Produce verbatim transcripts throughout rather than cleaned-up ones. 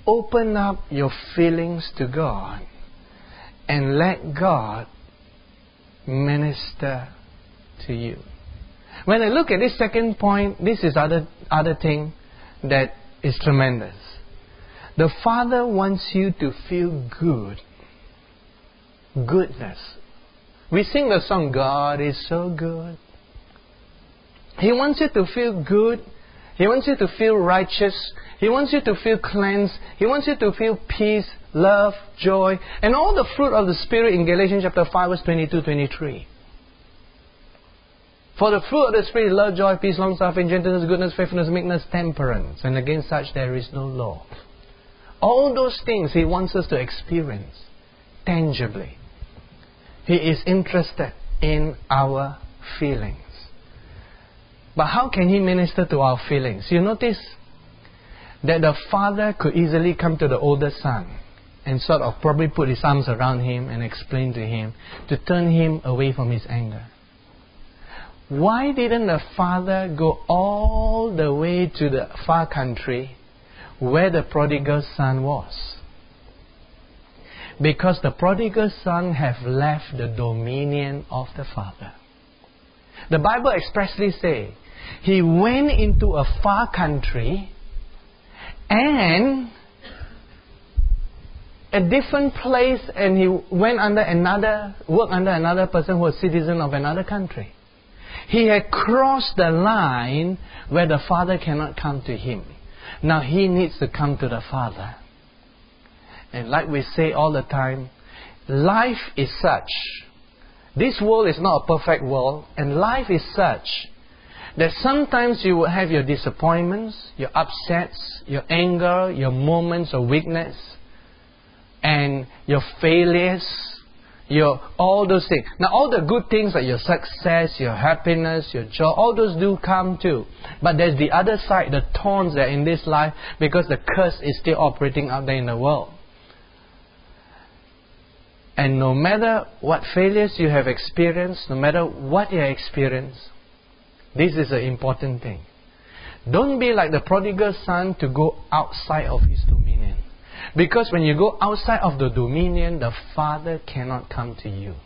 open up your feelings to God and let God minister to you. When I look at this second point, this is other other thing that is tremendous. The Father wants you to feel good. Goodness. We sing the song, God is so good. He wants you to feel good. He wants you to feel righteous. He wants you to feel cleansed. He wants you to feel peace, love, joy, and all the fruit of the Spirit in Galatians chapter five, verse twenty-two to twenty-three. For the fruit of the Spirit is love, joy, peace, long-suffering, gentleness, goodness, faithfulness, meekness, temperance. And against such there is no law. All those things He wants us to experience tangibly. He is interested in our feelings. But how can He minister to our feelings? You notice that the father could easily come to the older son and sort of probably put his arms around him and explain to him to turn him away from his anger. Why didn't the father go all the way to the far country where the prodigal son was? Because the prodigal son have left the dominion of the father. The Bible expressly says, he went into a far country and a different place, and he went under another, worked under another person who was citizen of another country. He had crossed the line where the Father cannot come to him. Now he needs to come to the Father. And like we say all the time, life is such. This world is not a perfect world, and life is such that sometimes you will have your disappointments, your upsets, your anger, your moments of weakness, and your failures, your all those things. Now all the good things like your success, your happiness, your joy, all those do come too. But there's the other side, the thorns that are in this life, because the curse is still operating out there in the world. And no matter what failures you have experienced, no matter what you have experienced, this is an important thing. Don't be like the prodigal son to go outside of his dominion. Because when you go outside of the dominion, the Father cannot come to you.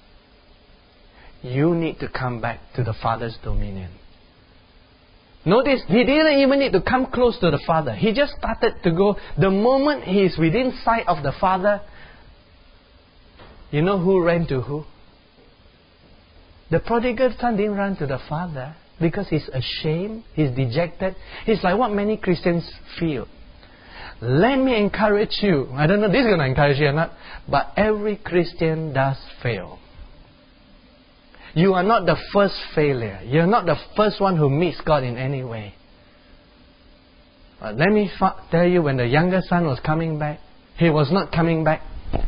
You need to come back to the Father's dominion. Notice, he didn't even need to come close to the Father. He just started to go. The moment he is within sight of the Father, you know who ran to who? The prodigal son didn't run to the Father because he's ashamed, he's dejected. He's like what many Christians feel. Let me encourage you. I don't know if this is going to encourage you or not, but every Christian does fail. You are not the first failure. You're not the first one who meets God in any way. But let me fa- tell you, when the younger son was coming back, he was not coming back.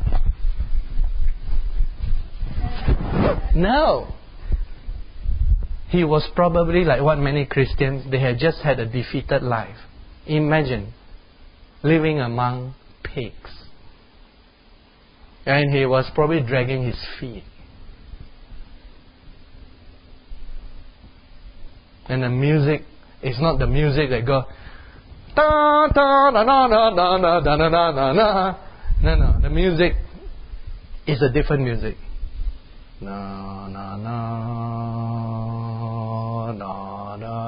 No. He was probably like what many Christians, they had just had a defeated life. Imagine living among pigs. And he was probably dragging his feet. And the music is not the music that goes da da da da da da da da da da da. No, no, the music is a different music. Na na na na na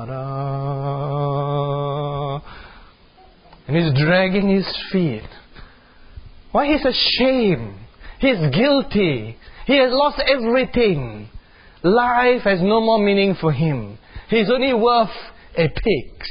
na. And he's dragging his feet. Why? He's ashamed. He's guilty. He has lost everything. Life has no more meaning for him. He's only worth a pig's.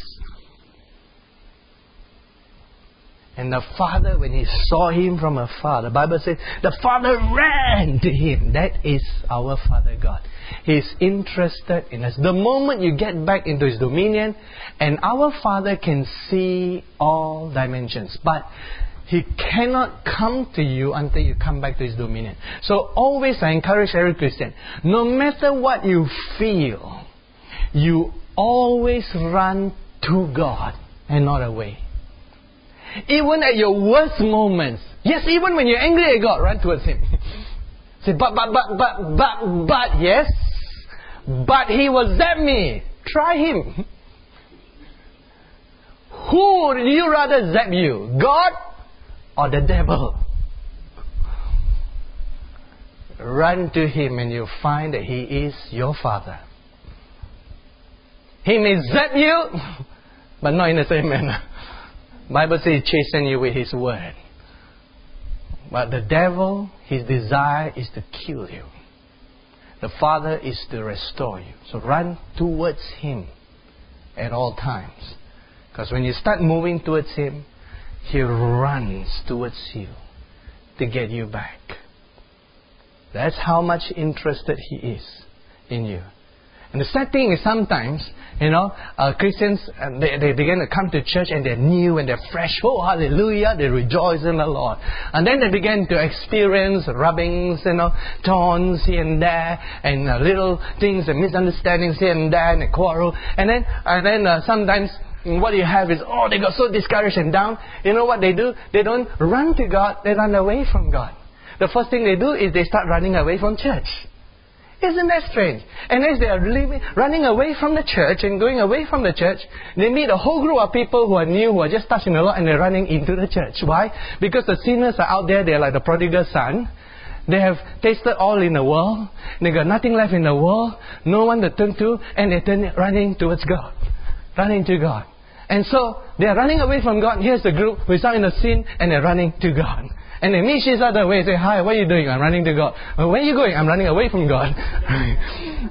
And the father, when he saw him from afar, the Bible says, the father ran to him. That is our Father God. He is interested in us. The moment you get back into His dominion, and our Father can see all dimensions. But He cannot come to you until you come back to His dominion. So always I encourage every Christian, no matter what you feel, you always run to God and not away. Even at your worst moments. Yes, even when you're angry at God, run towards Him. Say, but, but, but, but, but, but, yes. But He will zap me. Try Him. Who would you rather zap you? God or the devil, run to him and you'll find that he is your father. He may zap you, but not in the same manner. Bible says he chasten you with his word. But the devil, his desire is to kill you. The Father is to restore you. So run towards him at all times. Because when you start moving towards him, he runs towards you to get you back. That's how much interested he is in you. And the sad thing is sometimes, you know, uh, Christians, uh, they, they begin to come to church and they're new and they're fresh. Oh, hallelujah, they rejoice in the Lord. And then they begin to experience rubbings, you know, thorns here and there, and uh, little things and misunderstandings here and there, and a quarrel. And then, and then uh, sometimes what you have is, oh, they got so discouraged and down. You know what they do? They don't run to God, they run away from God. The first thing they do is they start running away from church. Isn't that strange? And as they are living, running away from the church and going away from the church, they meet a whole group of people who are new, who are just touching the Lord, and they're running into the church. Why? Because the sinners are out there, they're like the prodigal son. They have tasted all in the world. They got nothing left in the world, no one to turn to, and they're turning, running towards God. Running to God. And so, they're running away from God. Here's the group who's out in the sin, and they're running to God. And they meet each other away and say, hi, what are you doing? I'm running to God. Well, where are you going? I'm running away from God. And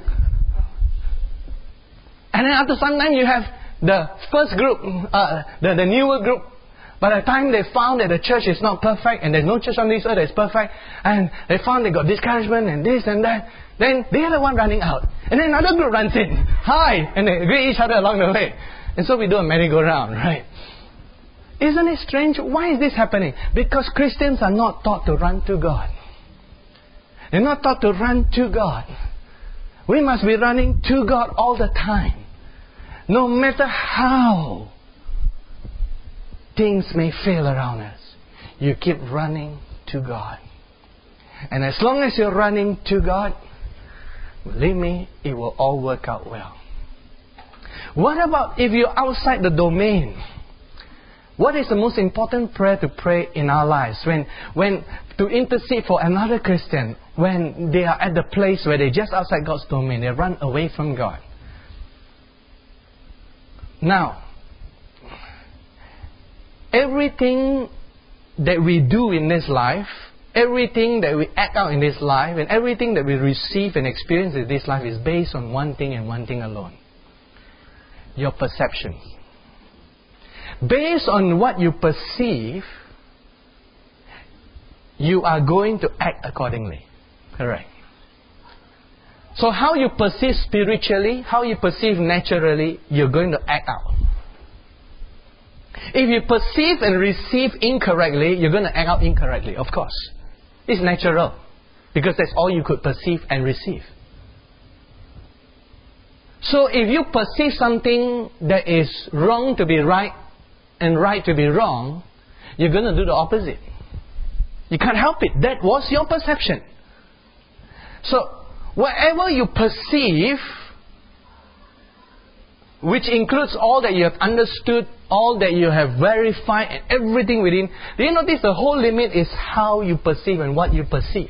then after some time you have the first group, uh, the, the newer group. By the time they found that the church is not perfect and there's no church on this earth that is perfect, and they found they got discouragement and this and that, then they are the one running out. And then another group runs in. Hi! And they greet each other along the way. And so we do a merry-go-round, right? Isn't it strange? Why is this happening? Because Christians are not taught to run to God. They're not taught to run to God. We must be running to God all the time. No matter how things may fail around us, you keep running to God. And as long as you're running to God, believe me, it will all work out well. What about if you're outside the domain? What is the most important prayer to pray in our lives? When, when to intercede for another Christian, when they are at the place where they're just outside God's domain, they run away from God. Now, everything that we do in this life, everything that we act out in this life, and everything that we receive and experience in this life is based on one thing and one thing alone. Your perception. Based on what you perceive, you are going to act accordingly. Correct. So how you perceive spiritually, how you perceive naturally, you're going to act out. If you perceive and receive incorrectly, you're going to act out incorrectly, of course. It's natural. Because that's all you could perceive and receive. So if you perceive something that is wrong to be right, and right to be wrong, you're going to do the opposite. You can't help it. That was your perception. So, whatever you perceive, which includes all that you have understood, all that you have verified, and everything within, do you notice the whole limit is how you perceive and what you perceive?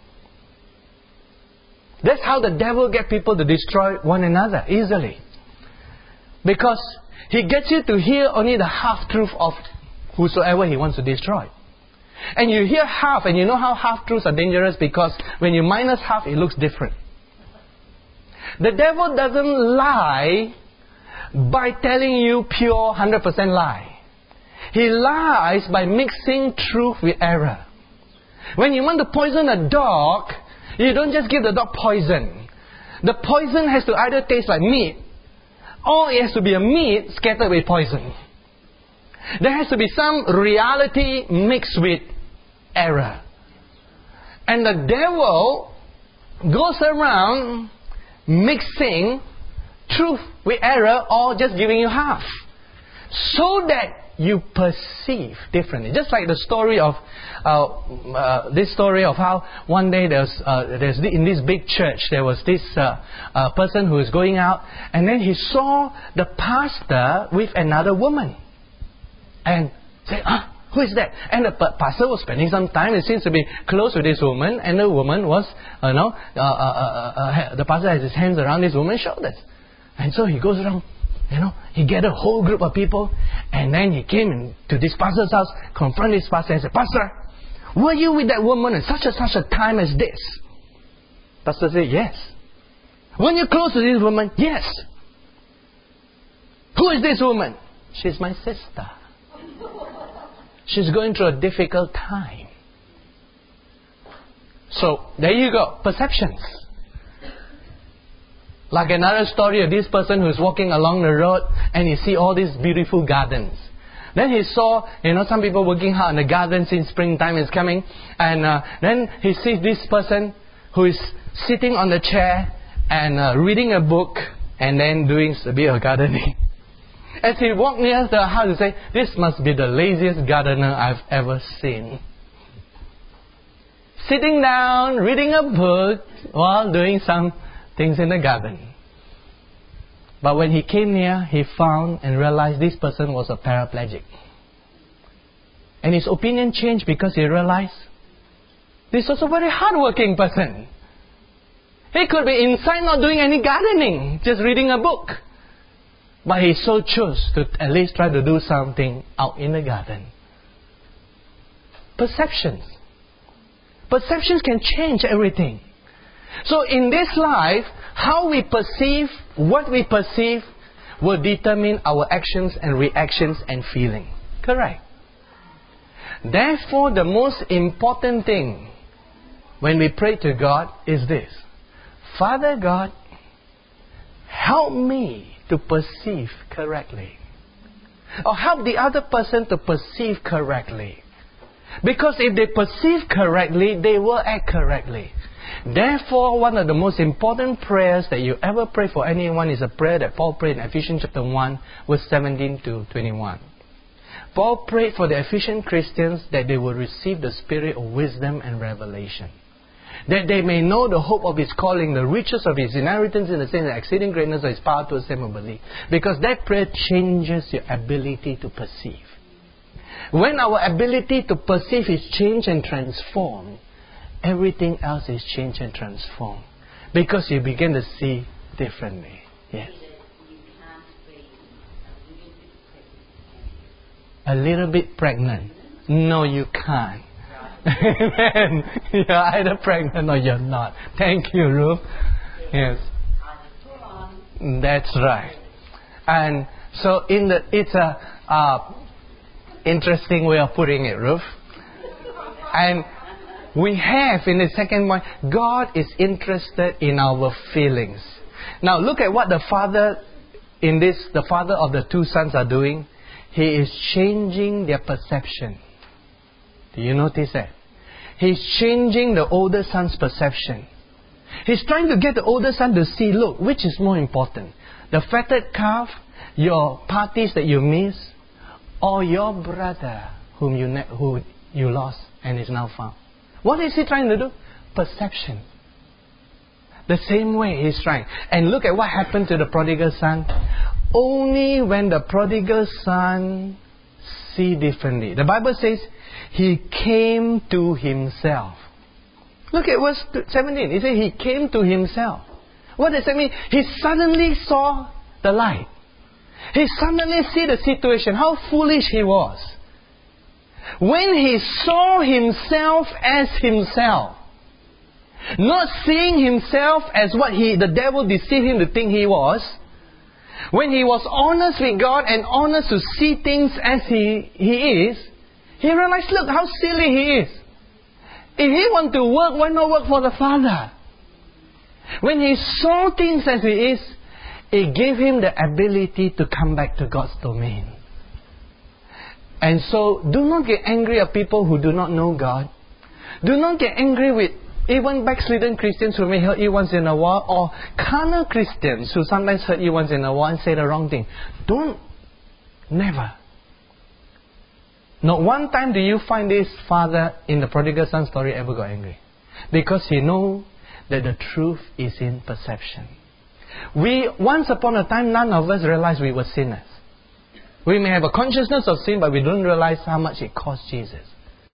That's how the devil gets people to destroy one another easily. Because he gets you to hear only the half-truth of whosoever he wants to destroy. And you hear half, and you know how half-truths are dangerous because when you minus half, it looks different. The devil doesn't lie by telling you pure one hundred percent lie. He lies by mixing truth with error. When you want to poison a dog, you don't just give the dog poison. The poison has to either taste like meat, or it has to be a meat scattered with poison. There has to be some reality mixed with error. And the devil goes around mixing truth with error or just giving you half. So that you perceive differently. Just like the story of, uh, uh, this story of how one day there's, uh, there's in this big church, there was this uh, uh, person who was going out, and then he saw the pastor with another woman. And said, ah, Who is that? And the pastor was spending some time. It seems to be close with this woman. And the woman was, you know, uh, uh, uh, uh, the pastor has his hands around this woman's shoulders. And so he goes around, you know, he gathered a whole group of people. And then he came to this pastor's house, confronted this pastor and said, Pastor, were you with that woman at such and such a time as this? Pastor said, yes. Were you close to this woman? Yes. Who is this woman? She's my sister. She's going through a difficult time. So, there you go. Perceptions. Like another story of this person who's walking along the road and he see all these beautiful gardens. Then he saw, you know, some people working hard in the gardens in springtime is coming. And uh, then he sees this person who is sitting on the chair and uh, reading a book and then doing a bit of gardening. As he walked near the house, he said, this must be the laziest gardener I've ever seen. Sitting down, reading a book, while doing some things in the garden. But when he came near, he found and realized this person was a paraplegic. And his opinion changed because he realized this was a very hardworking person. He could be inside not doing any gardening, just reading a book. But he so chose to at least try to do something out in the garden. Perceptions. Perceptions can change everything. So in this life, how we perceive, what we perceive, will determine our actions and reactions and feeling. Correct. Therefore, the most important thing when we pray to God is this. Father God, help me to perceive correctly. Or help the other person to perceive correctly. Because if they perceive correctly, they will act correctly. Therefore, one of the most important prayers that you ever pray for anyone is a prayer that Paul prayed in Ephesians chapter one, verse seventeen to twenty-one. Paul prayed for the Ephesian Christians that they would receive the spirit of wisdom and revelation. That they may know the hope of His calling, the riches of His inheritance in the saints, the exceeding greatness of His power to us who believe. Because that prayer changes your ability to perceive. When our ability to perceive is changed and transformed, everything else is changed and transformed. Because you begin to see differently. Yes. A little bit pregnant. No, you can't. Amen. You're either pregnant or you're not. Thank you, Ruth. Yes. That's right. And so in the it's a uh, interesting way of putting it, Ruth. And we have in the second one, God is interested in our feelings. Now look at what the father in this, the father of the two sons are doing. He is changing their perception. Do you notice that? He's changing the older son's perception. He's trying to get the older son to see, look, which is more important? The fatted calf, your parties that you miss, or your brother whom you ne- who you lost and is now found? What is he trying to do? Perception. The same way he's trying. And look at what happened to the prodigal son. Only when the prodigal son see differently. The Bible says he came to himself. Look at verse seventeen. It says he came to himself. What does that mean? He suddenly saw the light. He suddenly see the situation. How foolish he was. When he saw himself as himself. Not seeing himself as what he, the devil deceived him to think he was. When he was honest with God and honest to see things as he, he is, he realized, look how silly he is. If he want to work, why not work for the Father? When he saw things as he is, it gave him the ability to come back to God's domain. And so, do not get angry at people who do not know God. Do not get angry with even backslidden Christians who may hurt you once in a while, or carnal Christians who sometimes hurt you once in a while and say the wrong thing. Don't. Never. Not one time do you find this father in the prodigal son story ever got angry. Because he knows that the truth is in perception. We, once upon a time, none of us realized we were sinners. We may have a consciousness of sin, but we don't realize how much it cost Jesus.